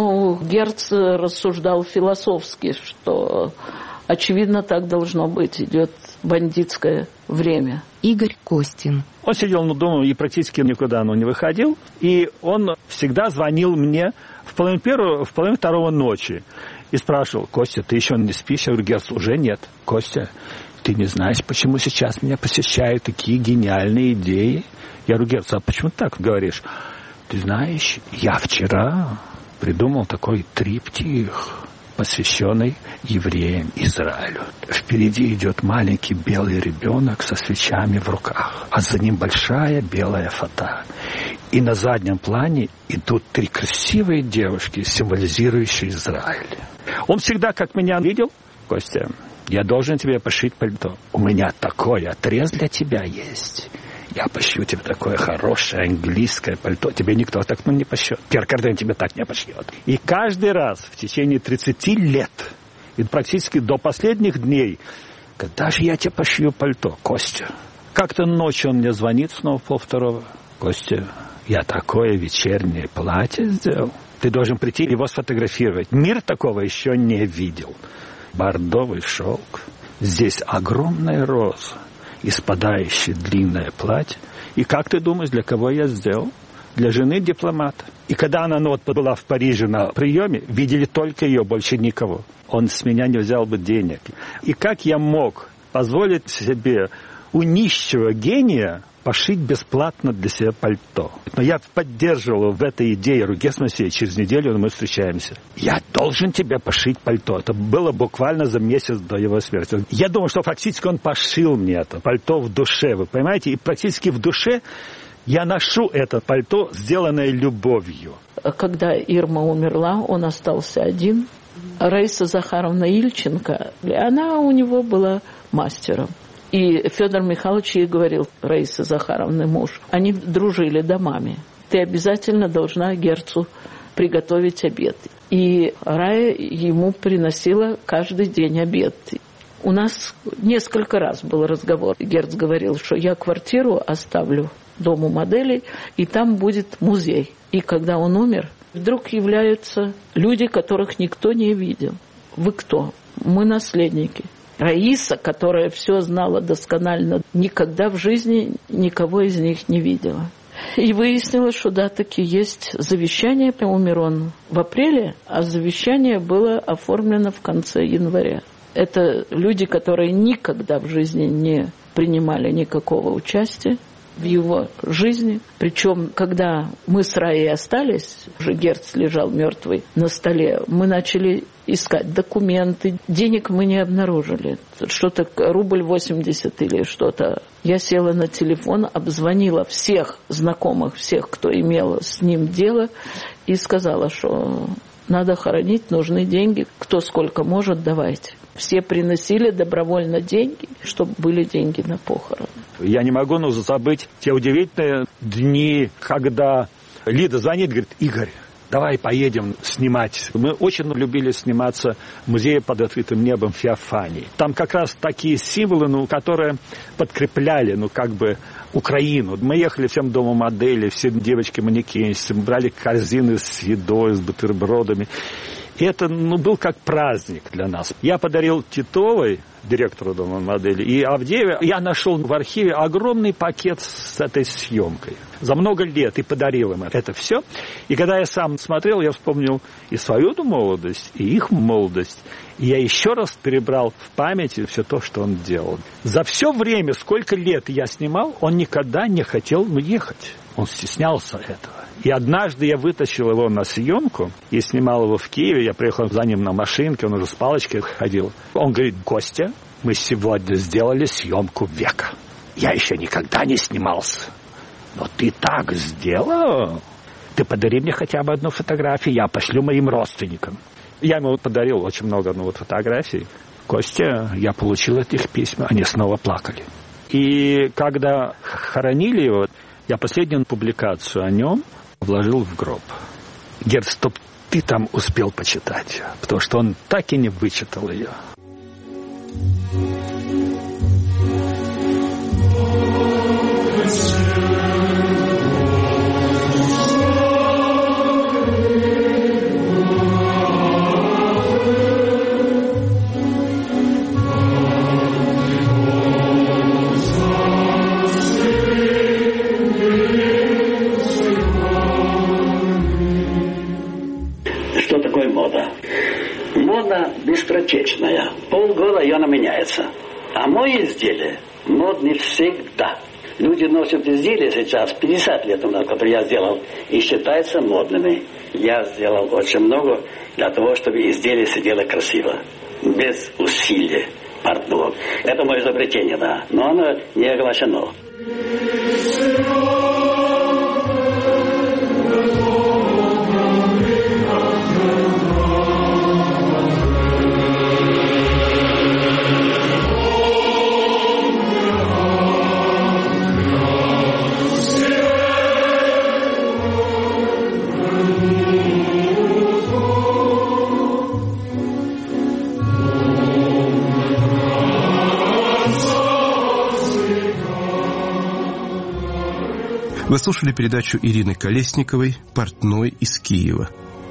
Герц рассуждал философски, что... Очевидно, так должно быть. Идет бандитское время. Игорь Костин. Он сидел дома и практически никуда не выходил. И он всегда звонил мне в 1:30, в 1:30 ночи. И спрашивал: Костя, ты еще не спишь? Я говорю: Герц, уже нет. Костя, ты не знаешь, почему сейчас меня посещают такие гениальные идеи? Я говорю: Герц, а почему ты так говоришь? Ты знаешь, я вчера придумал такой триптих, посвященный евреям Израилю. Впереди идет маленький белый ребенок со свечами в руках, а за ним большая белая фата. И на заднем плане идут 3 красивые девушки, символизирующие Израиль. Он всегда, как меня видел: Костя, я должен тебе пошить пальто. У меня такой отрез для тебя есть. Я пошью тебе такое хорошее английское пальто. Тебе никто так не пошьет. Пьер Карден тебе так не пошьет. И каждый раз в течение 30 лет, и практически до последних дней, когда же я тебе пошью пальто, Костя? Как-то ночью он мне звонит снова в 1:30. Костя, я такое вечернее платье сделал. Ты должен прийти его сфотографировать. Мир такого еще не видел. Бордовый шелк. Здесь огромная роза. И спадающее длинное платье. И как ты думаешь, для кого я сделал? Для жены дипломата. И когда она была в Париже на приеме, видели только ее, больше никого. Он с меня не взял бы денег. И как я мог позволить себе у нищего гения пошить бесплатно для себя пальто. Но я поддерживал в этой идее Герц-Моисеевич, через неделю мы встречаемся. Я должен тебе пошить пальто. Это было буквально за месяц до его смерти. Я думал, что фактически он пошил мне это пальто в душе, вы понимаете? И практически в душе я ношу это пальто, сделанное любовью. Когда Ирма умерла, он остался один. Раиса Захаровна Ильченко, она у него была мастером. И Федор Михайлович ей говорил, Раиса Захаровна, муж, они дружили домами. Ты обязательно должна Герцу приготовить обед. И Рая ему приносила каждый день обед. У нас несколько раз был разговор. Герц говорил, что я квартиру оставлю дому моделей, и там будет музей. И когда он умер, вдруг являются люди, которых никто не видел. Вы кто? Мы наследники. Раиса, которая все знала досконально, никогда в жизни никого из них не видела. И выяснилось, что да, таки есть завещание. Умер он в апреле, а завещание было оформлено в конце января. Это люди, которые никогда в жизни не принимали никакого участия в его жизни. Причем, когда мы с Раей остались, уже Герц лежал мертвый на столе, мы начали искать документы. Денег мы не обнаружили. Что-то рубль 80 или что-то. Я села на телефон, обзвонила всех знакомых, всех, кто имел с ним дело, и сказала, что надо хоронить, нужны деньги. Кто сколько может, давайте. Все приносили добровольно деньги, чтобы были деньги на похороны. Я не могу забыть те удивительные дни, когда Лида звонит, говорит, Игорь, давай поедем снимать. Мы очень любили сниматься в музее под открытым небом в Феофании. Там как раз такие символы, которые подкрепляли, Украину. Мы ехали всем дому модели, все девочки-манекенщицы, мы брали корзины с едой, с бутербродами. И это был как праздник для нас. Я подарил Титовой, директору дома модели, и Авдееве, я нашел в архиве огромный пакет с этой съемкой. За много лет и подарил им это все. И когда я сам смотрел, я вспомнил и свою молодость, и их молодость. И я еще раз перебрал в памяти все то, что он делал. За все время, сколько лет я снимал, он никогда не хотел уехать. Он стеснялся этого. И однажды я вытащил его на съемку и снимал его в Киеве. Я приехал за ним на машинке, он уже с палочкой ходил. Он говорит, Костя, мы сегодня сделали съемку века. Я еще никогда не снимался. Но ты так сделал. Ты подари мне хотя бы одну фотографию, я пошлю моим родственникам. Я ему подарил очень много фотографий. Костя, я получил этих письма, они снова плакали. И когда хоронили его, я последнюю публикацию о нем вложил в гроб. Герц, чтоб ты там успел почитать, потому что он так и не вычитал ее. Мода быстротечная. Полгода и она меняется. А мои изделия модны всегда. Люди носят изделия сейчас 50 лет назад, которые я сделал, и считаются модными. Я сделал очень много для того, чтобы изделие сидело красиво, без усилия портного. Это мое изобретение, да, но оно не оглашено. Вы слушали передачу Ирины Колесниковой «Портной из Киева».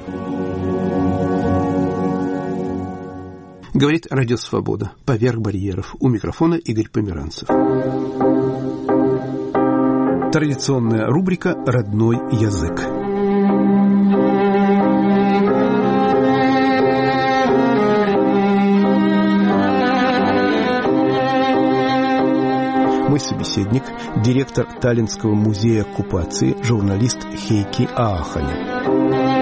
Говорит Радио Свобода. Поверх барьеров. У микрофона Игорь Померанцев. Традиционная рубрика «Родной язык». Мой собеседник собеседник, директор Таллинского музея оккупации, журналист Хейки Ааханен.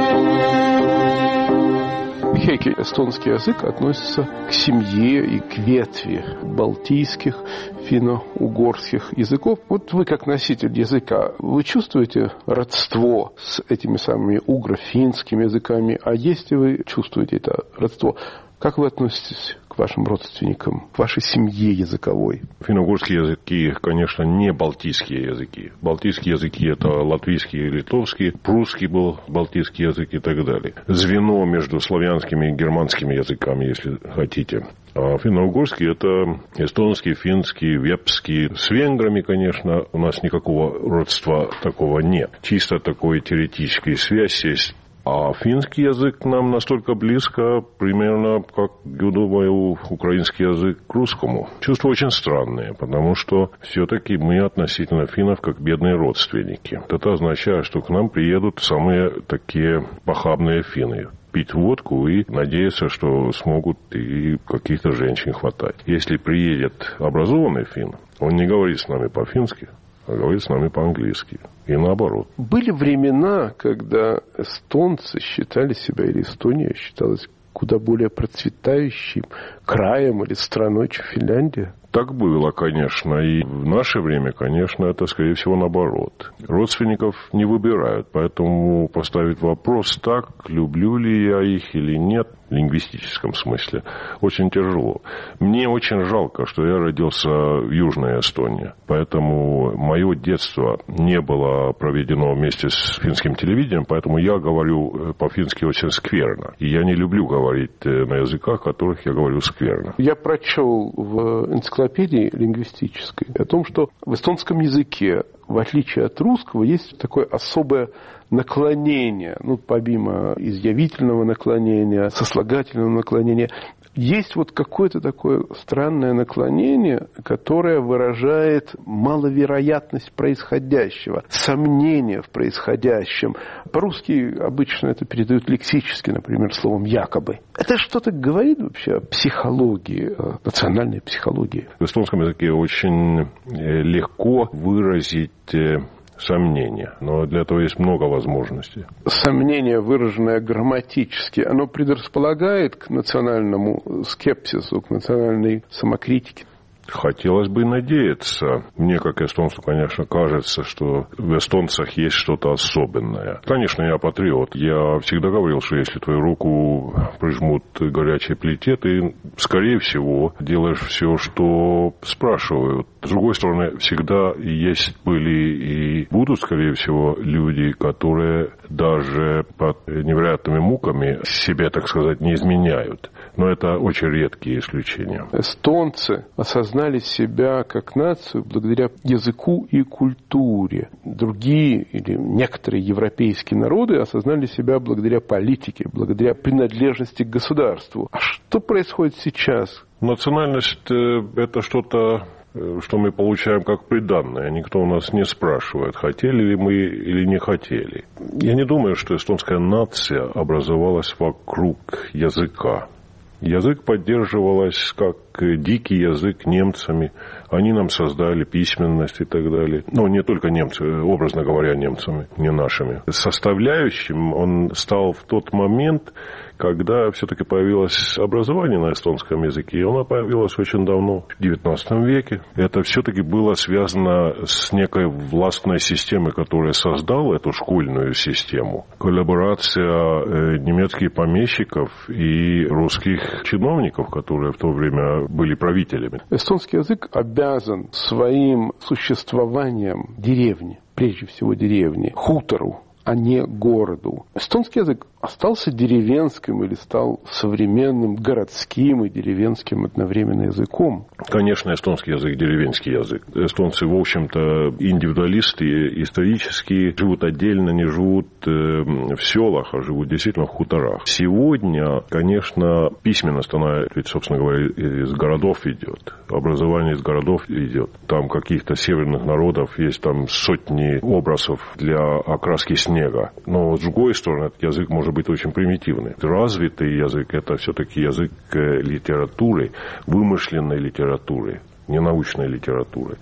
Хейки, эстонский язык относится к семье и к ветви балтийских, финно-угорских языков. Вот вы, как носитель языка, вы чувствуете родство с этими самыми угро-финскими языками? А если вы чувствуете это родство, как вы относитесь к вашим родственникам, к вашей семье языковой? Финно-угорские языки, конечно, не балтийские языки. Балтийские языки – это латвийский и литовский, прусский был балтийский язык и так далее. Звено между славянскими и германскими языками, если хотите. А финно-угорский – это эстонский, финский, вепский. С венграми, конечно, у нас никакого родства такого нет. Чисто такой теоретической связь есть. А финский язык нам настолько близко, примерно, как, я думаю, украинский язык к русскому. Чувства очень странные, потому что все-таки мы относительно финнов как бедные родственники. Это означает, что к нам приедут самые такие похабные финны. Пить водку и надеяться, что смогут и каких-то женщин хватать. Если приедет образованный финн, он не говорит с нами по-фински, а говорит с нами по-английски. И наоборот. Были времена, когда эстонцы считали себя, или Эстония считалась куда более процветающим краем или страной, чем Финляндия? Так было, конечно. И в наше время, конечно, это, скорее всего, наоборот. Родственников не выбирают, поэтому поставить вопрос так, люблю ли я их или нет, в лингвистическом смысле, очень тяжело. Мне очень жалко, что я родился в Южной Эстонии, поэтому мое детство не было проведено вместе с финским телевидением, поэтому я говорю по-фински очень скверно. И я не люблю говорить на языках, которых я говорю скверно. Я прочел в энциклопедии лингвистической о том, что в эстонском языке, в отличие от русского, есть такое особое наклонение, помимо изъявительного наклонения, сослагательного наклонения, есть вот какое-то такое странное наклонение, которое выражает маловероятность происходящего, сомнение в происходящем. По-русски обычно это передают лексически, например, словом «якобы». Это что-то говорит вообще о психологии, о национальной психологии? В эстонском языке очень легко выразить сомнение, но для этого есть много возможностей. Сомнение, выраженное грамматически, оно предрасполагает к национальному скепсису, к национальной самокритике? Хотелось бы надеяться. Мне, как эстонцу, конечно, кажется, что в эстонцах есть что-то особенное. Конечно, я патриот. Я всегда говорил, что если твою руку прижмут к горячей плите, ты, скорее всего, делаешь все, что спрашивают. С другой стороны, всегда были и будут, скорее всего, люди, которые даже под невероятными муками себе, так сказать, не изменяют. Но это очень редкие исключения. Эстонцы осознали себя как нацию благодаря языку и культуре. Другие или некоторые европейские народы осознали себя благодаря политике, благодаря принадлежности к государству. А что происходит сейчас? Национальность – это что-то, что мы получаем как приданное. Никто у нас не спрашивает, хотели ли мы или не хотели. Я не думаю, что эстонская нация образовалась вокруг языка. Язык поддерживалась как дикий язык немцами. Они нам создали письменность и так далее. Но не только немцы, образно говоря, немцами, не нашими. Составляющим он стал в тот момент, когда все-таки появилось образование на эстонском языке. И оно появилось очень давно, в XIX веке. Это все-таки было связано с некой властной системой, которая создала эту школьную систему. Коллаборация немецких помещиков и русских чиновников, которые в то время были правителями. Эстонский язык обязан своим существованием деревне, прежде всего деревне, хутору, а не городу. Эстонский язык остался деревенским или стал современным городским и деревенским одновременно языком? Конечно, эстонский язык – деревенский язык. Эстонцы, в общем-то, индивидуалисты, исторически живут отдельно, не живут в селах, а живут действительно в хуторах. Сегодня, конечно, письменность, она, ведь, собственно говоря, из городов идет. Образование из городов идет. Там каких-то северных народов есть там сотни образов для окраски снега. Но, с другой стороны, этот язык может быть очень примитивный. Развитый язык – это все-таки язык литературы, вымышленной литературы. ненаучной литературы.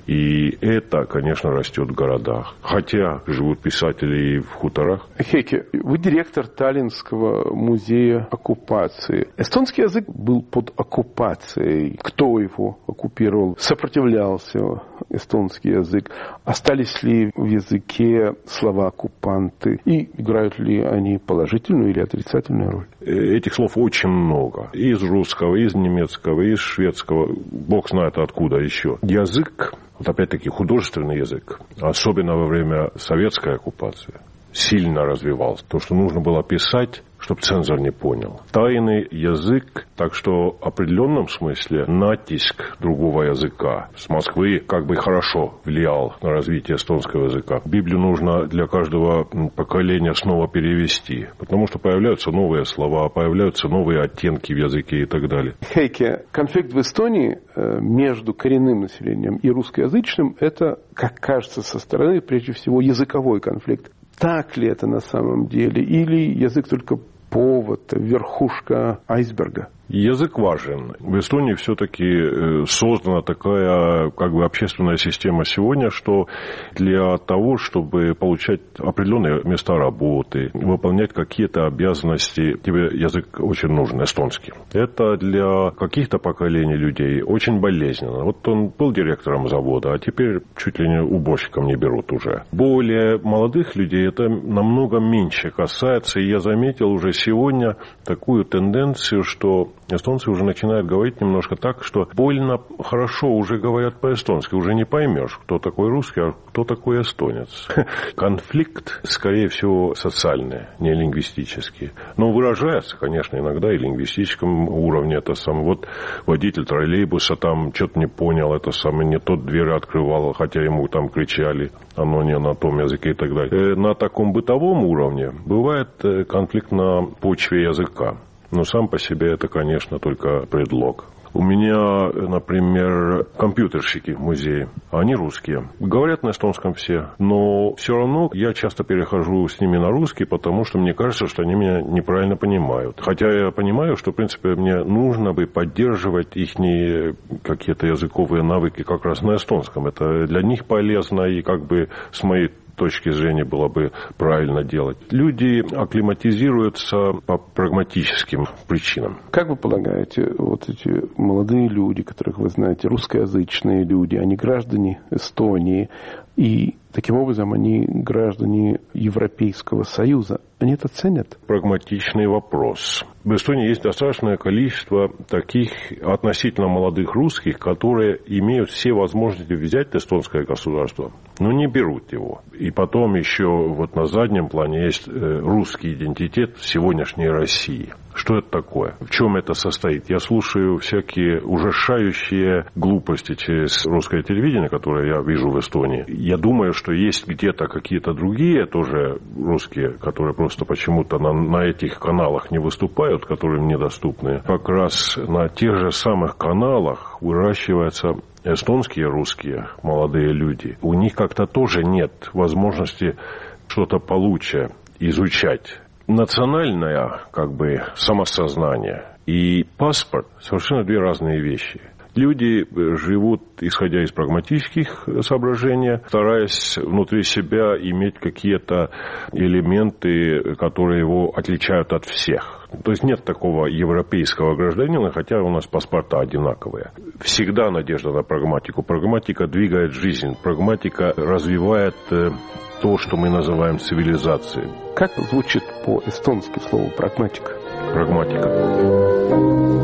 И это, конечно, растет в городах. Хотя живут писатели и в хуторах. Хейке, вы директор Таллинского музея оккупации. Эстонский язык был под оккупацией. Кто его оккупировал? Сопротивлялся эстонский язык? Остались ли в языке слова оккупанты? И играют ли они положительную или отрицательную роль? Этих слов очень много. И из русского, и из немецкого, и из шведского. Бог знает откуда еще. Язык, вот опять-таки художественный язык, особенно во время советской оккупации, сильно развивался. То, что нужно было писать, чтобы цензор не понял. Тайный язык, так что в определенном смысле натиск другого языка с Москвы как бы хорошо влиял на развитие эстонского языка. Библию нужно для каждого поколения снова перевести, потому что появляются новые слова, появляются новые оттенки в языке и так далее. Хейке, конфликт в Эстонии между коренным населением и русскоязычным – это, как кажется со стороны, прежде всего языковой конфликт. Так ли это на самом деле? Или язык только повод, верхушка айсберга? Язык важен. В Эстонии все-таки создана такая как бы общественная система сегодня, что для того, чтобы получать определенные места работы, выполнять какие-то обязанности, тебе язык очень нужен, эстонский. Это для каких-то поколений людей очень болезненно. Вот он был директором завода, а теперь чуть ли не уборщиком не берут уже. Более молодых людей это намного меньше касается, и я заметил уже сегодня такую тенденцию, что эстонцы уже начинают говорить немножко так, что больно хорошо уже говорят по-эстонски. Уже не поймешь, кто такой русский, а кто такой эстонец. Конфликт, скорее всего, социальный, не лингвистический. Но выражается, конечно, иногда и лингвистическом уровне. Это сам вот водитель троллейбуса там что-то не понял, это самое не тот дверь открывал, хотя ему там кричали, оно не на том языке и так далее. На таком бытовом уровне бывает конфликт на почве языка. Но сам по себе это, конечно, только предлог. У меня, например, компьютерщики в музее, они русские. Говорят на эстонском все, но все равно я часто перехожу с ними на русский, потому что мне кажется, что они меня неправильно понимают. Хотя я понимаю, что, в принципе, мне нужно бы поддерживать их какие-то языковые навыки как раз на эстонском. Это для них полезно и как бы с моей точки зрения было бы правильно делать. Люди акклиматизируются по прагматическим причинам. Как вы полагаете, вот эти молодые люди, которых вы знаете, русскоязычные люди, они граждане Эстонии, и таким образом они граждане Европейского Союза, они это ценят? Прагматичный вопрос. В Эстонии есть достаточное количество таких относительно молодых русских, которые имеют все возможности взять эстонское государство, но не берут его. И потом еще вот на заднем плане есть русский идентитет сегодняшней России. Что это такое? В чем это состоит? Я слушаю всякие ужасающие глупости через русское телевидение, которое я вижу в Эстонии. Я думаю, что есть где-то какие-то другие тоже русские, которые просто почему-то на этих каналах не выступают, которые мне доступны. Как раз на тех же самых каналах выращиваются эстонские русские молодые люди. У них как-то тоже нет возможности что-то получше изучать. Национальное, как бы, самосознание и паспорт – совершенно две разные вещи. Люди живут, исходя из прагматических соображений, стараясь внутри себя иметь какие-то элементы, которые его отличают от всех. То есть нет такого европейского гражданина, хотя у нас паспорта одинаковые. Всегда надежда на прагматику. Прагматика двигает жизнь, прагматика развивает то, что мы называем цивилизацией. Как звучит по-эстонски слово «прагматика»? Прагматика.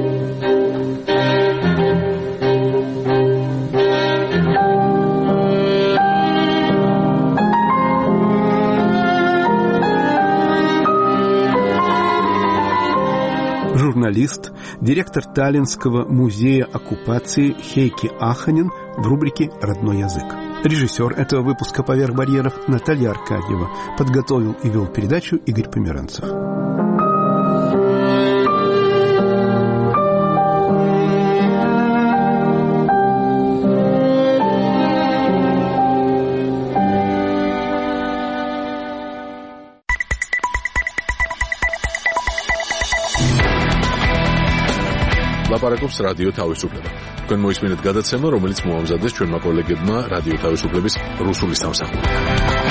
Журналист, директор Таллинского музея оккупации Хейки Аханин в рубрике «Родной язык». Режиссер этого выпуска «Поверх барьеров» Наталья Аркадьева. Подготовил и вел передачу Игорь Померанцев. ლაპარაკობს რადიო თავისუფლება. თქვენ მოისმინეთ გადაცემა, რომელიც მოამზადეს ჩვენმა კოლეგებმა რადიო თავისუფლების რუსული სამსახური.